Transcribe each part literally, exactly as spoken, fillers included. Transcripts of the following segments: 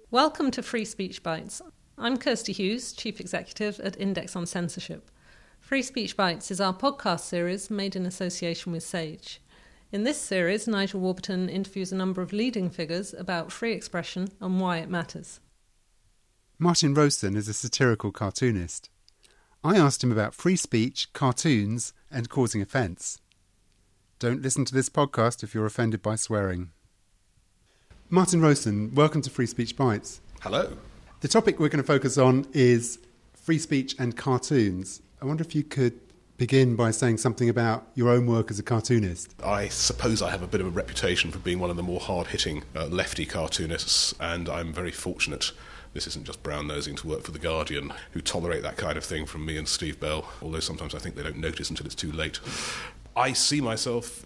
Welcome to Free Speech Bites. I'm Kirsty Hughes, Chief Executive at Index on Censorship. Free Speech Bites is our podcast series made in association with Sage. In this series, Nigel Warburton interviews a number of leading figures about free expression and why it matters. Martin Rowson is a satirical cartoonist. I asked him about free speech, cartoons, and causing offence. Don't listen to this podcast if you're offended by swearing. Martin Rowson, welcome to Free Speech Bites. Hello. The topic we're going to focus on is free speech and cartoons. I wonder if you could begin by saying something about your own work as a cartoonist. I suppose I have a bit of a reputation for being one of the more hard-hitting uh, lefty cartoonists, and I'm very fortunate. This isn't just brown-nosing to work for The Guardian, who tolerate that kind of thing from me and Steve Bell, although sometimes I think they don't notice until it's too late. I see myself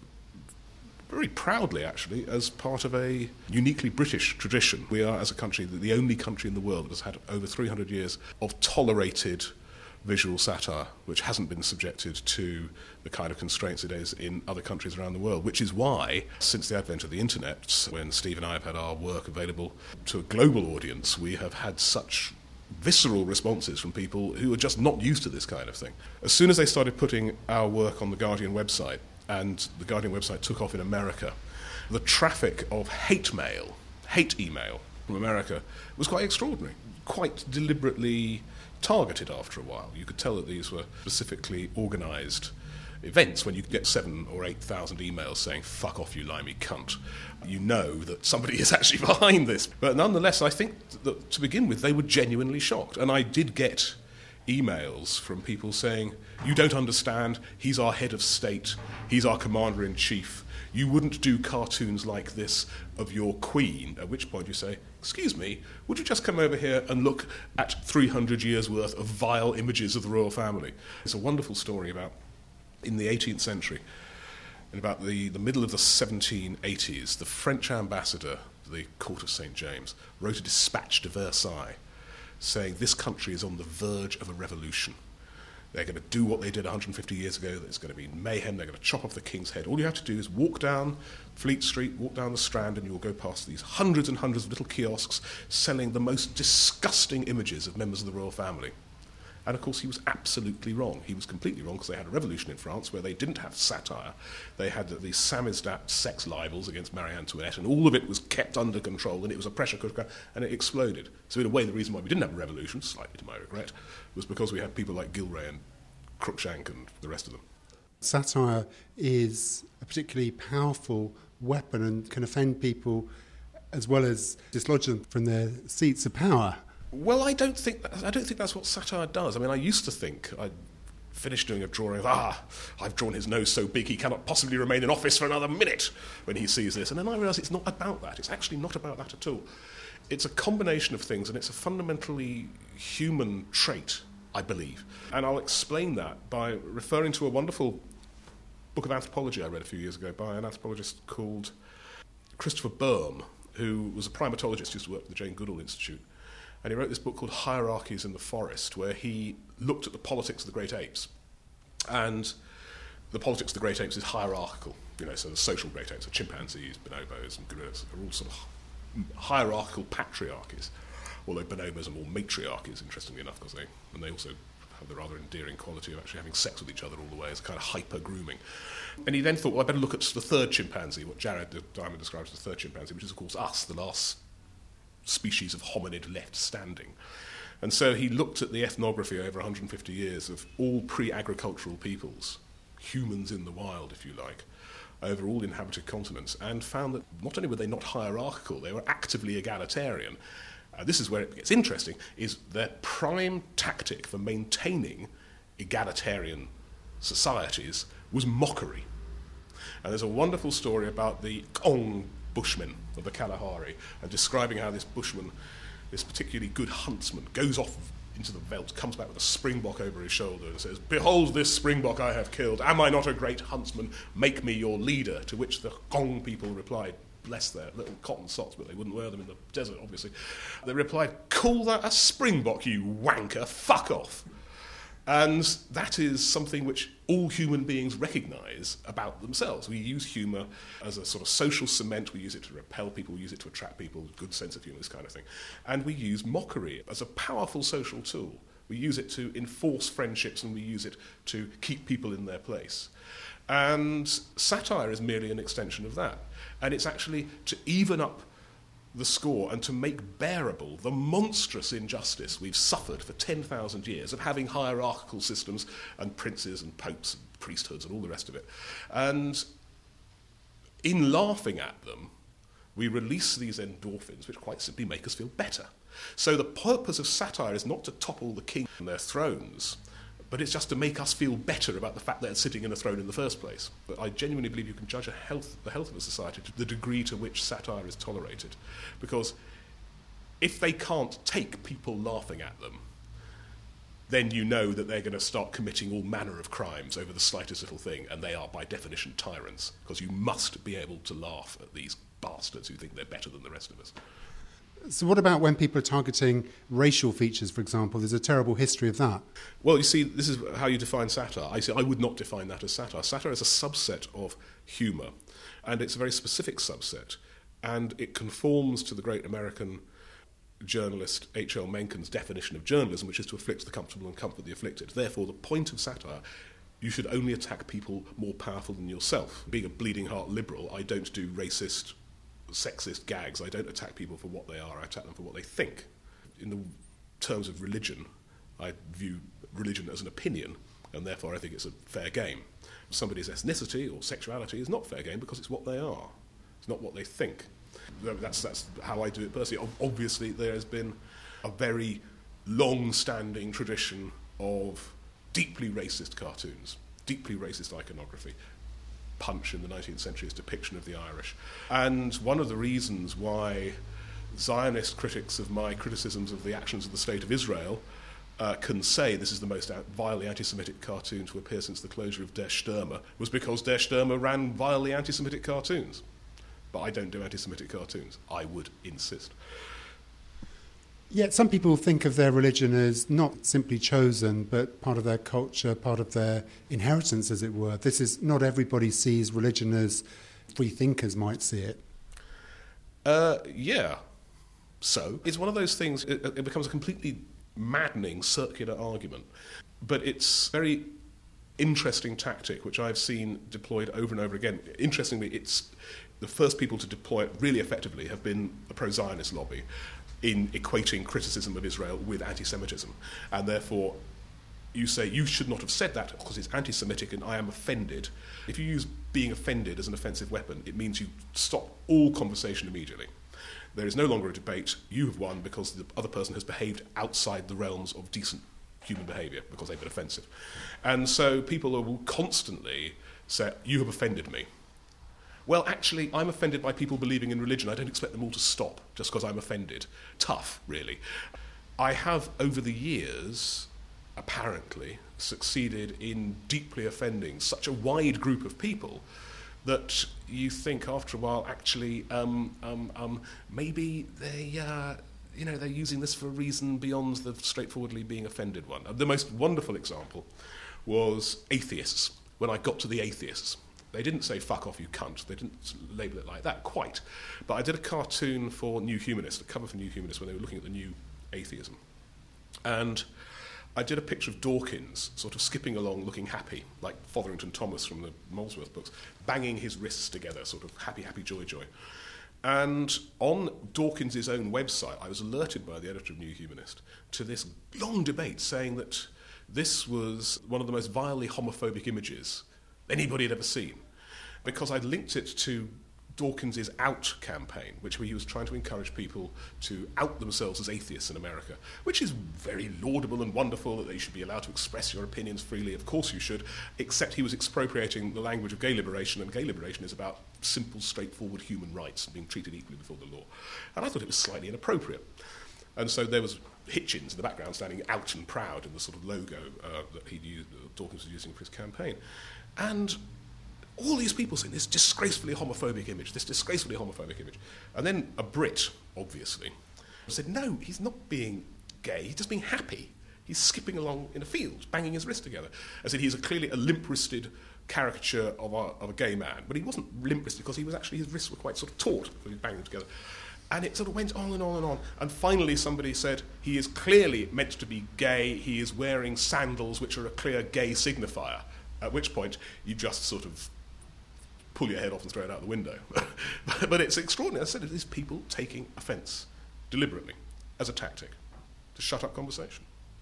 very proudly, actually, as part of a uniquely British tradition. We are, as a country, the only country in the world that has had over three hundred years of tolerated visual satire, which hasn't been subjected to the kind of constraints it is in other countries around the world, which is why, since the advent of the internet, when Steve and I have had our work available to a global audience, we have had such visceral responses from people who are just not used to this kind of thing. As soon as they started putting our work on the Guardian website, and the Guardian website took off in America, the traffic of hate mail, hate email from America was quite extraordinary, quite deliberately targeted after a while. You could tell that these were specifically organised events. When you get seven or eight thousand emails saying, fuck off you limey cunt, you know that somebody is actually behind this. But nonetheless, I think that to begin with, they were genuinely shocked. And I did get emails from people saying, you don't understand, he's our head of state, he's our commander-in-chief, you wouldn't do cartoons like this of your queen. At which point you say, excuse me, would you just come over here and look at three hundred years worth of vile images of the royal family? It's a wonderful story about, in the eighteenth century, in about the, the middle of the seventeen eighties, the French ambassador to the court of Saint James wrote a dispatch to Versailles saying this country is on the verge of a revolution. They're going to do what they did one hundred fifty years ago. There's going to be mayhem. They're going to chop off the king's head. All you have to do is walk down Fleet Street, walk down the Strand, and you'll go past these hundreds and hundreds of little kiosks selling the most disgusting images of members of the royal family. And of course he was absolutely wrong. He was completely wrong because they had a revolution in France where they didn't have satire. They had the samizdat sex libels against Marie Antoinette, and all of it was kept under control, and it was a pressure cooker, and it exploded. So in a way, the reason why we didn't have a revolution, slightly to my regret, was because we had people like Gilray and Cruikshank and the rest of them. Satire is a particularly powerful weapon and can offend people as well as dislodge them from their seats of power. Well, I don't think that, I don't think that's what satire does. I mean, I used to think I finished doing a drawing of ah, I've drawn his nose so big he cannot possibly remain in office for another minute when he sees this, and then I realised it's not about that. It's actually not about that at all. It's a combination of things, and it's a fundamentally human trait, I believe. And I'll explain that by referring to a wonderful book of anthropology I read a few years ago by an anthropologist called Christopher Boehm, who was a primatologist who used to work at the Jane Goodall Institute. And he wrote this book called Hierarchies in the Forest, where he looked at the politics of the great apes. And the politics of the great apes is hierarchical. You know, so the social great apes are chimpanzees, bonobos, and gorillas are all sort of hierarchical patriarchies. Although bonobos are more matriarchies, interestingly enough, because they and they also have the rather endearing quality of actually having sex with each other all the way as a kind of hyper-grooming. And he then thought, well, I better look at the third chimpanzee, what Jared Diamond describes as the third chimpanzee, which is, of course, us, the last species of hominid left standing. And so he looked at the ethnography over one hundred fifty years of all pre-agricultural peoples, humans in the wild, if you like, over all inhabited continents, and found that not only were they not hierarchical, they were actively egalitarian. Uh, this is where it gets interesting, is their prime tactic for maintaining egalitarian societies was mockery. And there's a wonderful story about the Kong Bushmen of the Kalahari, and describing how this bushman, this particularly good huntsman, goes off into the veldt, comes back with a springbok over his shoulder and says, behold this springbok I have killed, am I not a great huntsman, make me your leader, to which the Kong people replied, bless their little cotton socks, but they wouldn't wear them in the desert, obviously. They replied, call that a springbok, you wanker, fuck off. And that is something which all human beings recognise about themselves. We use humour as a sort of social cement. We use it to repel people, we use it to attract people, good sense of humour, this kind of thing. And we use mockery as a powerful social tool. We use it to enforce friendships, and we use it to keep people in their place. And satire is merely an extension of that. And it's actually to even up the score and to make bearable the monstrous injustice we've suffered for ten thousand years of having hierarchical systems and princes and popes and priesthoods and all the rest of it. And in laughing at them, we release these endorphins which quite simply make us feel better. So the purpose of satire is not to topple the king on their thrones, but it's just to make us feel better about the fact that they're sitting in a throne in the first place. But I genuinely believe you can judge a health, the health of a society to the degree to which satire is tolerated. Because if they can't take people laughing at them, then you know that they're going to start committing all manner of crimes over the slightest little thing, and they are by definition tyrants, because you must be able to laugh at these bastards who think they're better than the rest of us. So what about when people are targeting racial features, for example? There's a terrible history of that. Well, you see, this is how you define satire. I say I would not define that as satire. Satire is a subset of humour, and it's a very specific subset, and it conforms to the great American journalist H L Mencken's definition of journalism, which is to afflict the comfortable and comfort the afflicted. Therefore, the point of satire, you should only attack people more powerful than yourself. Being a bleeding heart liberal, I don't do racist, sexist gags. I don't attack people for what they are, I attack them for what they think. In the terms of religion, I view religion as an opinion, and therefore I think it's a fair game. Somebody's ethnicity or sexuality is not fair game because it's what they are. It's not what they think. That's, that's how I do it personally. Obviously, there has been a very long-standing tradition of deeply racist cartoons, deeply racist iconography. Punch in the nineteenth century's depiction of the Irish. And one of the reasons why Zionist critics of my criticisms of the actions of the State of Israel uh, can say this is the most vilely anti-Semitic cartoon to appear since the closure of Der Stürmer was because Der Stürmer ran vilely anti-Semitic cartoons. But I don't do anti-Semitic cartoons. I would insist. Yet some people think of their religion as not simply chosen, but part of their culture, part of their inheritance, as it were. This is not everybody sees religion as free thinkers might see it. Uh, yeah. So it's one of those things, it, it becomes a completely maddening circular argument. But it's a very interesting tactic, which I've seen deployed over and over again. Interestingly, it's the first people to deploy it really effectively have been the pro-Zionist lobby, in equating criticism of Israel with anti-Semitism. And therefore, you say, you should not have said that because it's anti-Semitic and I am offended. If you use being offended as an offensive weapon, it means you stop all conversation immediately. There is no longer a debate. You have won because the other person has behaved outside the realms of decent human behaviour because they've been offensive. And so people will constantly say, you have offended me. Well, actually, I'm offended by people believing in religion. I don't expect them all to stop just because I'm offended. Tough, really. I have, over the years, apparently, succeeded in deeply offending such a wide group of people that you think after a while, actually, um, um, um, maybe they, uh, you know, they're using this for a reason beyond the straightforwardly being offended one. The most wonderful example was atheists, when I got to the atheists. They didn't say, fuck off, you cunt. They didn't label it like that, quite. But I did a cartoon for New Humanist, a cover for New Humanist, when they were looking at the new atheism. And I did a picture of Dawkins, sort of skipping along, looking happy, like Fotherington Thomas from the Molesworth books, banging his wrists together, sort of happy, happy, joy, joy. And on Dawkins' own website, I was alerted by the editor of New Humanist to this long debate saying that this was one of the most vilely homophobic images anybody had ever seen, because I'd linked it to Dawkins' Out campaign, which he was trying to encourage people to out themselves as atheists in America, which is very laudable and wonderful that they should be allowed to express your opinions freely. Of course you should, except he was expropriating the language of gay liberation, and gay liberation is about simple, straightforward human rights and being treated equally before the law. And I thought it was slightly inappropriate. And so there was Hitchens in the background standing out and proud in the sort of logo uh, that he'd used, uh, Dawkins was using for his campaign. And all these people saying this disgracefully homophobic image, this disgracefully homophobic image. And then a Brit, obviously, said, no, he's not being gay, he's just being happy. He's skipping along in a field, banging his wrist together. As in, he's a, clearly a limp-wristed caricature of a, of a gay man. But he wasn't limp-wristed because he was actually, his wrists were quite sort of taut when he banged them together. And it sort of went on and on and on. And finally somebody said, he is clearly meant to be gay, he is wearing sandals which are a clear gay signifier. At which point, you just sort of pull your head off and throw it out the window. But it's extraordinary. As I said, it is people taking offence deliberately as a tactic to shut up conversation.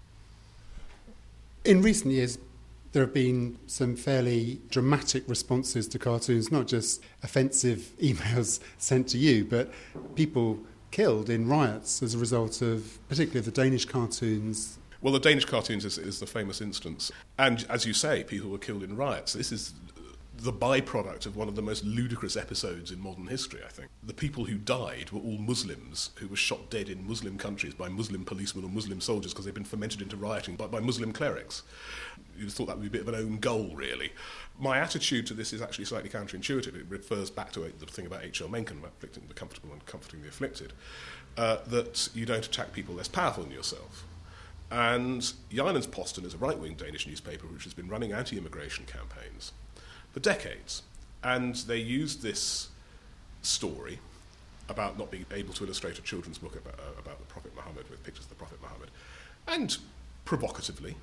In recent years, there have been some fairly dramatic responses to cartoons, not just offensive emails sent to you, but people killed in riots as a result of particularly the Danish cartoons. Well, the Danish cartoons is, is the famous instance. And as you say, people were killed in riots. This is the byproduct of one of the most ludicrous episodes in modern history, I think. The people who died were all Muslims who were shot dead in Muslim countries by Muslim policemen or Muslim soldiers because they'd been fermented into rioting by, by Muslim clerics. You thought that would be a bit of an own goal, really. My attitude to this is actually slightly counterintuitive. It refers back to the thing about H L Mencken, about afflicting the comfortable and comforting the afflicted, uh, that you don't attack people less powerful than yourself. And Jyllands-Posten is a right-wing Danish newspaper which has been running anti-immigration campaigns for decades. And they used this story about not being able to illustrate a children's book about, uh, about the Prophet Muhammad with pictures of the Prophet Muhammad, and provocatively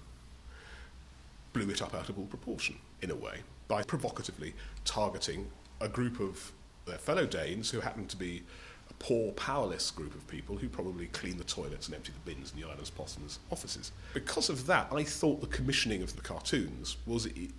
blew it up out of all proportion, in a way, by provocatively targeting a group of their fellow Danes who happened to be a poor, powerless group of people who probably clean the toilets and empty the bins in the Jyllands-Posten's offices. Because of that, I thought the commissioning of the cartoons was I-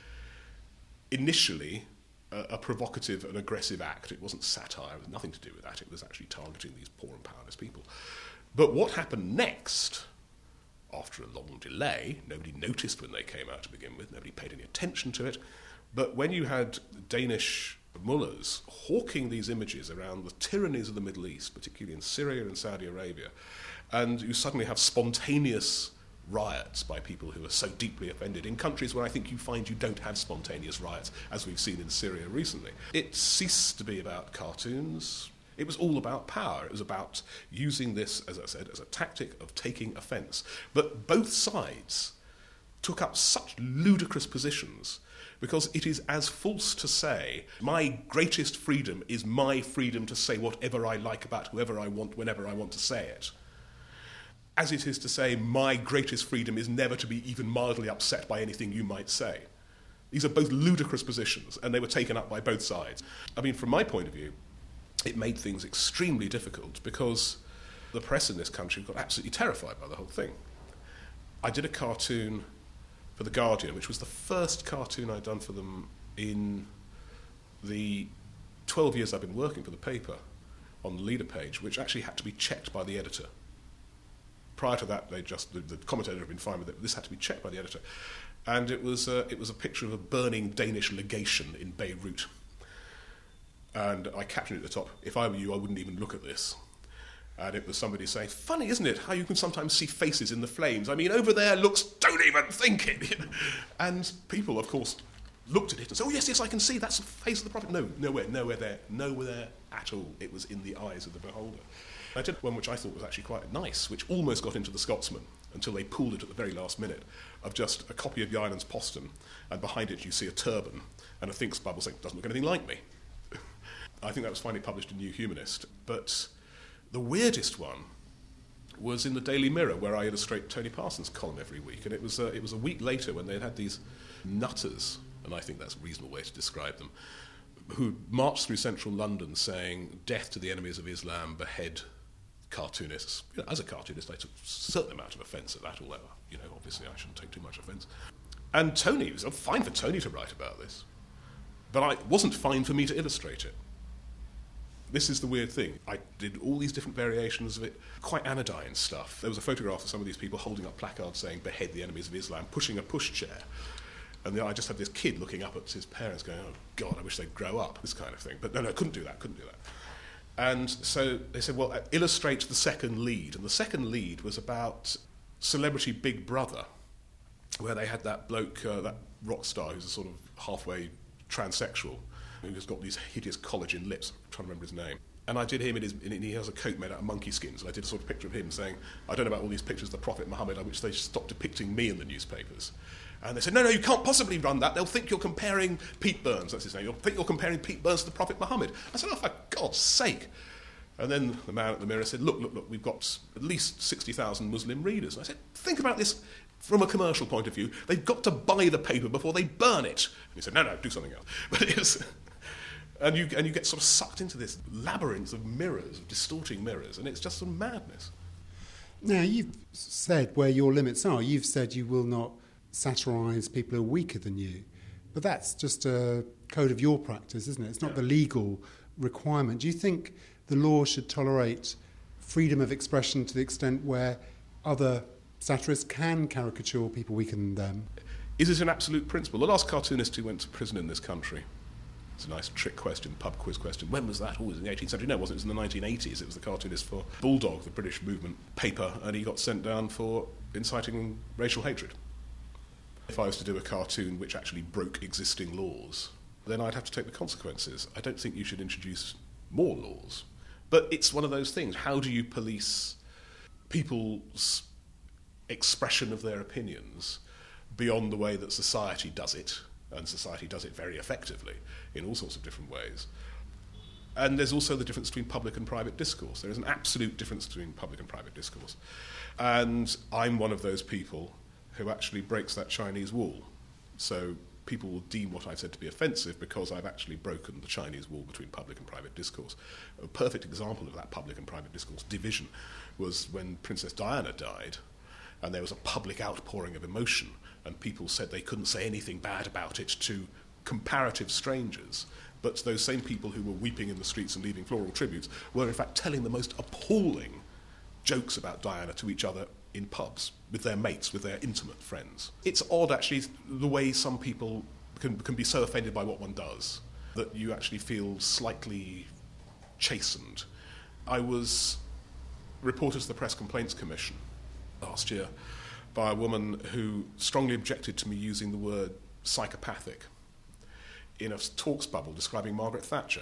initially a, a provocative and aggressive act. It wasn't satire, it was nothing to do with that. It was actually targeting these poor and powerless people. But what happened next, after a long delay, nobody noticed when they came out to begin with, nobody paid any attention to it, but when you had Danish mullahs hawking these images around the tyrannies of the Middle East, particularly in Syria and Saudi Arabia, and you suddenly have spontaneous riots by people who are so deeply offended in countries where I think you find you don't have spontaneous riots, as we've seen in Syria recently. It ceased to be about cartoons. It was all about power. It was about using this, as I said, as a tactic of taking offence. But both sides took up such ludicrous positions because it is as false to say, my greatest freedom is my freedom to say whatever I like about whoever I want, whenever I want to say it, as it is to say, my greatest freedom is never to be even mildly upset by anything you might say. These are both ludicrous positions, and they were taken up by both sides. I mean, from my point of view, it made things extremely difficult because the press in this country got absolutely terrified by the whole thing. I did a cartoon for The Guardian, which was the first cartoon I'd done for them in the twelve years I've been working for the paper, on the leader page, which actually had to be checked by the editor. Prior to that, they just the, the commentator had been fine with it. This had to be checked by the editor, and it was uh, it was a picture of a burning Danish legation in Beirut. And I captioned it at the top, if I were you, I wouldn't even look at this. And it was somebody saying, funny, isn't it, how you can sometimes see faces in the flames? I mean, over there looks, don't even think it. And people, of course, looked at it and said, oh, yes, yes, I can see, that's the face of the Prophet. No, nowhere, nowhere there, nowhere there at all. It was in the eyes of the beholder. I did one which I thought was actually quite nice, which almost got into the Scotsman until they pulled it at the very last minute, of just a copy of Jyllands-Posten, and behind it you see a turban and a thinks bubble saying, doesn't look anything like me. I think that was finally published in New Humanist. But the weirdest one was in the Daily Mirror, where I illustrate Tony Parsons' column every week. And it was, uh, it was a week later when they'd had these nutters, and I think that's a reasonable way to describe them, who marched through central London saying, death to the enemies of Islam, behead cartoonists. You know, as a cartoonist, I took a certain amount of offence at that, although, you know, obviously I shouldn't take too much offence. And Tony, it was fine for Tony to write about this, but I, it wasn't fine for me to illustrate it. This is the weird thing. I did all these different variations of it, quite anodyne stuff. There was a photograph of some of these people holding up placards saying, behead the enemies of Islam, pushing a pushchair. And then I just had this kid looking up at his parents going, oh, God, I wish they'd grow up, this kind of thing. But no, no, couldn't do that, couldn't do that. And so they said, well, illustrate the second lead. And the second lead was about Celebrity Big Brother, where they had that bloke, uh, that rock star who's a sort of halfway transsexual, who's got these hideous collagen lips. I'm trying to remember his name. And I did him in his, in, he has a coat made out of monkey skins, and I did a sort of picture of him saying, I don't know about all these pictures of the Prophet Muhammad, I wish they stopped depicting me in the newspapers. And they said, no, no, you can't possibly run that. They'll think you're comparing Pete Burns, that's his name. You'll think you're comparing Pete Burns to the Prophet Muhammad. I said, oh, for God's sake. And then the man at the mirror said, look, look, look, we've got at least sixty thousand Muslim readers. And I said, think about this from a commercial point of view. They've got to buy the paper before they burn it. And he said, no, no, do something else. But it was... And you, and you get sort of sucked into this labyrinth of mirrors, of distorting mirrors, and it's just some madness. Now, you've said where your limits are. You've said you will not satirise people who are weaker than you. But that's just a code of your practice, isn't it? It's not yeah. the legal requirement. Do you think the law should tolerate freedom of expression to the extent where other satirists can caricature people weaker than them? Is it an absolute principle? The last cartoonist who went to prison in this country, it's a nice trick question, pub quiz question. When was that? Oh, it was in the eighteenth century. No, it wasn't. It was in the nineteen eighties. It was the cartoonist for Bulldog, the British movement paper, and he got sent down for inciting racial hatred. If I was to do a cartoon which actually broke existing laws, then I'd have to take the consequences. I don't think you should introduce more laws. But it's one of those things. How do you police people's expression of their opinions beyond the way that society does it? And society does it very effectively in all sorts of different ways. And there's also the difference between public and private discourse. There is an absolute difference between public and private discourse. And I'm one of those people who actually breaks that Chinese wall. So people will deem what I've said to be offensive because I've actually broken the Chinese wall between public and private discourse. A perfect example of that public and private discourse division was when Princess Diana died, and there was a public outpouring of emotion, and people said they couldn't say anything bad about it to comparative strangers. But those same people who were weeping in the streets and leaving floral tributes were in fact telling the most appalling jokes about Diana to each other in pubs, with their mates, with their intimate friends. It's odd, actually, the way some people can, can be so offended by what one does that you actually feel slightly chastened. I was reported to the Press Complaints Commission last year by a woman who strongly objected to me using the word psychopathic in a talks bubble describing Margaret Thatcher.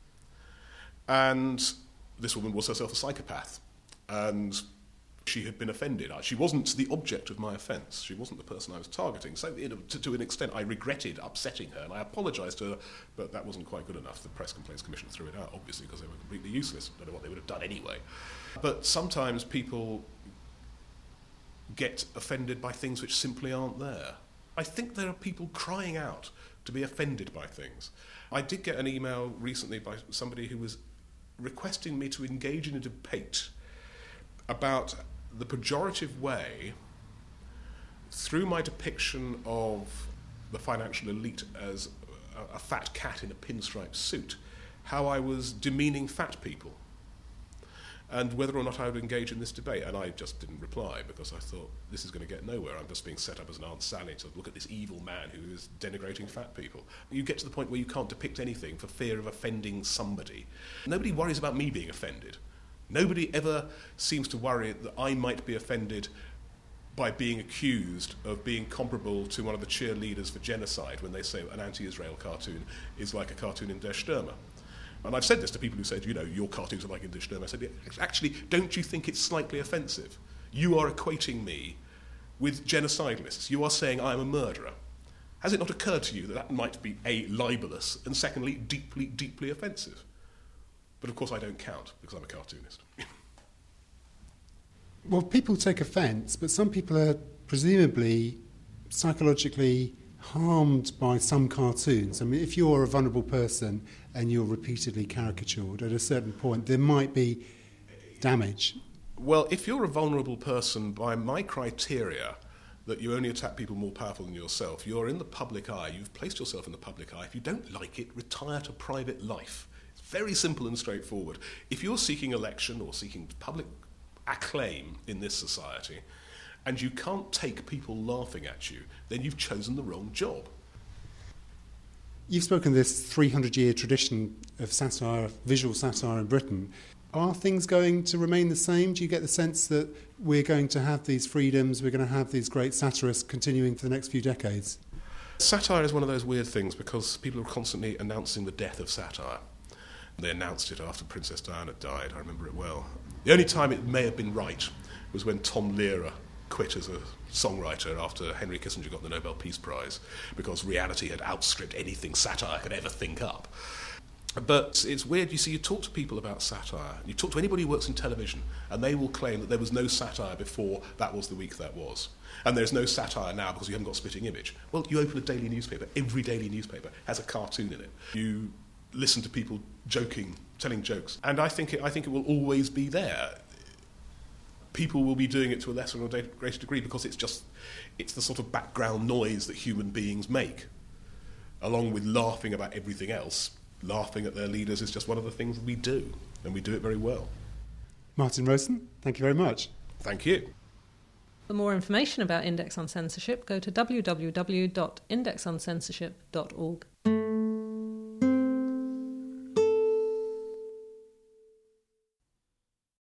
And this woman was herself a psychopath, and she had been offended. She wasn't the object of my offence. She wasn't the person I was targeting. So you know, to, to an extent, I regretted upsetting her, and I apologised to her, but that wasn't quite good enough. The Press Complaints Commission threw it out, obviously, because they were completely useless. I don't know what they would have done anyway. But sometimes people get offended by things which simply aren't there. I think there are people crying out to be offended by things. I did get an email recently by somebody who was requesting me to engage in a debate about the pejorative way, through my depiction of the financial elite as a, a fat cat in a pinstripe suit, how I was demeaning fat people, and whether or not I would engage in this debate. And I just didn't reply because I thought, this is going to get nowhere. I'm just being set up as an Aunt Sally to look at this evil man who is denigrating fat people. You get to the point where you can't depict anything for fear of offending somebody. Nobody worries about me being offended. Nobody ever seems to worry that I might be offended by being accused of being comparable to one of the cheerleaders for genocide when they say an anti-Israel cartoon is like a cartoon in Der Stürmer. And I've said this to people who said, you know, your cartoons are like in Der Stürmer. I said, actually, don't you think it's slightly offensive? You are equating me with genocidalists. You are saying I am a murderer. Has it not occurred to you that that might be, A, libelous, and secondly, deeply, deeply offensive? But of course I don't count, because I'm a cartoonist. Well, people take offence, but some people are presumably psychologically harmed by some cartoons. I mean, if you're a vulnerable person and you're repeatedly caricatured, at a certain point there might be damage. Well, if you're a vulnerable person, by my criteria, that you only attack people more powerful than yourself, you're in the public eye, you've placed yourself in the public eye. If you don't like it, retire to private life. It's very simple and straightforward. If you're seeking election or seeking public acclaim in this society, and you can't take people laughing at you, then you've chosen the wrong job. You've spoken of this three hundred year tradition of satire, visual satire in Britain. Are things going to remain the same? Do you get the sense that we're going to have these freedoms, we're going to have these great satirists continuing for the next few decades? Satire is one of those weird things because people are constantly announcing the death of satire. They announced it after Princess Diana died. I remember it well. The only time it may have been right was when Tom Lehrer quit as a songwriter after Henry Kissinger got the Nobel Peace Prize, because reality had outstripped anything satire could ever think up. But it's weird, you see, you talk to people about satire, you talk to anybody who works in television, and they will claim that there was no satire before that was the week that was. And there's no satire now because you haven't got Spitting Image. Well, you open a daily newspaper, every daily newspaper has a cartoon in it. You listen to people joking, telling jokes, and I think it, I think it will always be there. People will be doing it to a lesser or greater degree because it's just, it's the sort of background noise that human beings make. Along with laughing about everything else, laughing at their leaders is just one of the things we do, and we do it very well. Martin Rowson, thank you very much. Thank you. For more information about Index on Censorship, go to w w w dot index on censorship dot org.